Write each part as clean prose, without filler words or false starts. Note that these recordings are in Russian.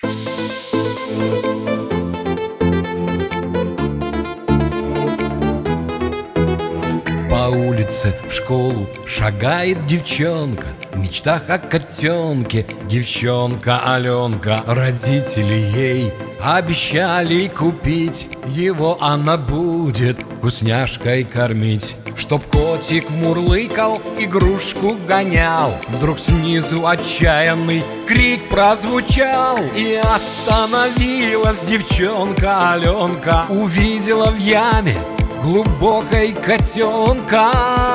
По улице в школу шагает девчонка, в мечтах о котенке девчонка Аленка. Родители ей обещали купить, его она будет вкусняшкой кормить. Чтоб котик мурлыкал, игрушку гонял, вдруг снизу отчаянный крик прозвучал. И остановилась девчонка Аленка, увидела в яме глубокой котенка.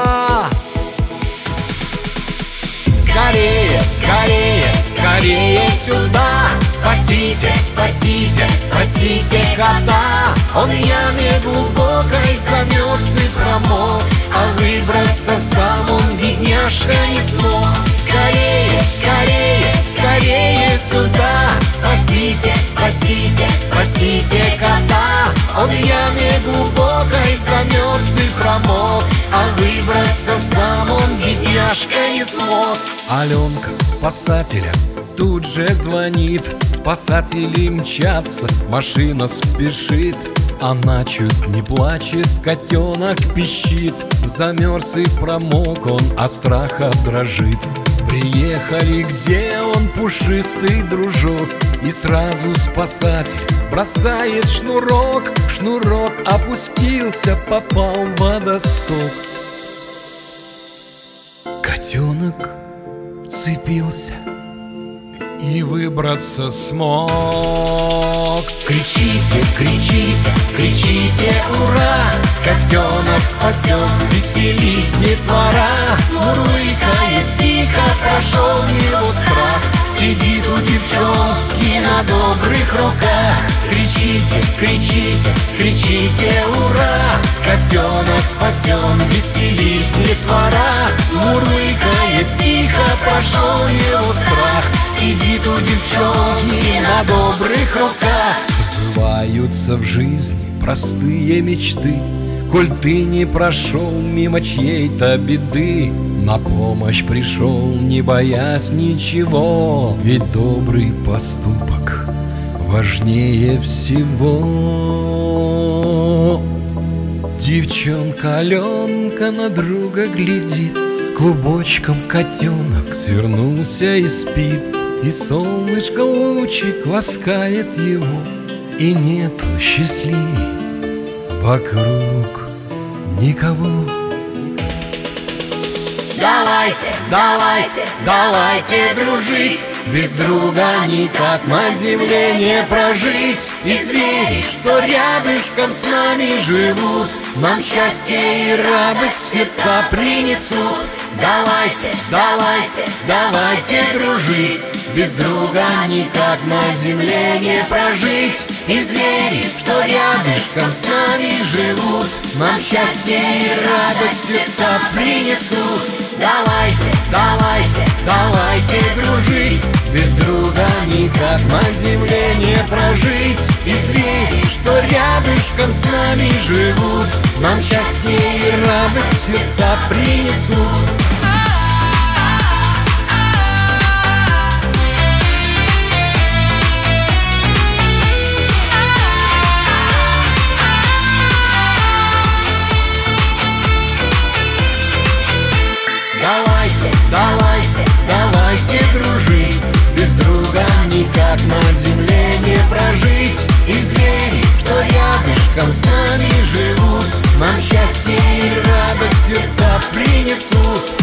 Скорее, скорее, скорее сюда! Спасите, спасите, спасите кота! Он в яме глубокой замерз и промок, а выбраться сам он, бедняжка, не смог. Скорее, скорее, скорее сюда! Спасите, спасите, спасите кота! Он в яме глубокой замерз и промок, а выбраться сам он, бедняжка, не смог. Аленка спасателям тут же звонит, спасатели мчатся, машина спешит. Она чуть не плачет, котенок пищит, замерз и промок он, от страха дрожит. Приехали, где он, пушистый дружок, и сразу спасатель бросает шнурок. Шнурок опустился, попал в водосток. Котенок вцепился и выбраться смог. Кричите, кричите, кричите, ура! Котенок спасен, веселись, детвора! Мурлыкает тихо, прошел его страх, сидит у девчонки на добрых руках. Кричите, кричите, кричите, ура! Котенок спасен, веселись, детвора! Мурлыкает тихо, прошел его страх, сидит у девчонки на добрых руках. Сбываются в жизни простые мечты, коль ты не прошел мимо чьей-то беды. На помощь пришел, не боясь ничего, ведь добрый поступок важнее всего. Девчонка Аленка на друга глядит, клубочком котенок свернулся и спит. И солнышко лучик ласкает его, и нету счастливей вокруг никого. Давайте, давайте, давайте дружить, без друга никак на земле не прожить. И звери, что рядышком с нами живут, нам счастье и радость в сердца принесут. Давайте, давайте, давайте дружить, без друга никак на земле не прожить. И звери, что рядышком с нами живут, нам счастье и радость в сердца принесут. Давайте, давайте, давайте дружить, без друга никак на земле не прожить. И звери, что рядышком с нами живут, нам счастье и радость в сердца принесут. Давайте, давайте, давайте дружить, без друга никак на земле не прожить. И звери, что рядышком с нами живут, нам счастье и радость в сердца принесут.